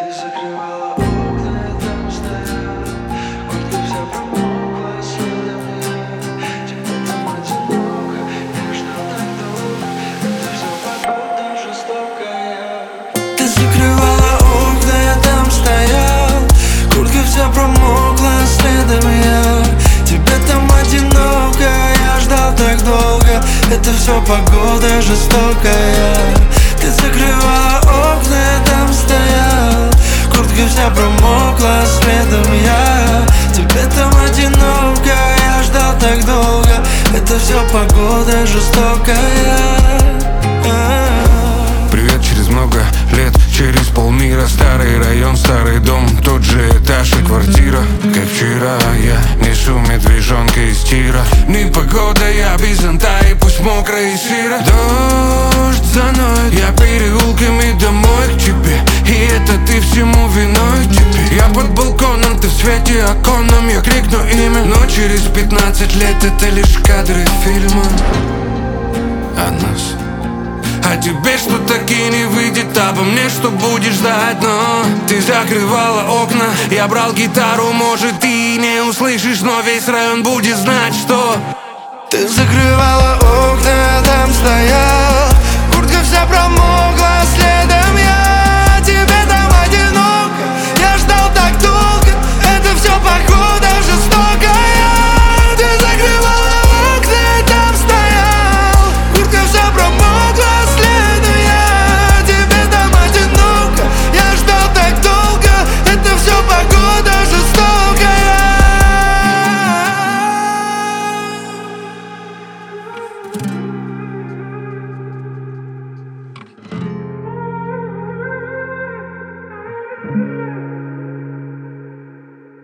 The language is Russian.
закрывала окна, я там стоял. Куртка вся промокла, следом я. Тебе там одиноко, я ждал так долго. Это все погода жестокая. Ты закрывала окна, я там стоял. Куртка вся промокла, следом я. Тебе там одиноко, я ждал так долго. Это все погода жестокая. Ты закрывала окна, я там стоял. Куртка вся промокла, следом я. Тебе там одиноко, я ждал так долго. Это все погода жестокая. Привет через много лет, через полмира. Старый район, старый дом, тот же этаж и квартира. Как вчера я несу медвежонка из тира. Непогода, я без зонта и пусть мокрая и сыро. Дождь заноет, я переулками домой к тебе. И это ты всему виной тебе. Я под балконом, ты в свете оконном. Я крикну имя, но через 15 лет это лишь кадры фильма о нас. А тебе что таки не выйдет, обо мне что будешь ждать, но ты закрывала окна, я брал гитару, может ты не услышишь, но весь район будет знать, что ты закрывала окна, я там стоял. Куртка вся промокла,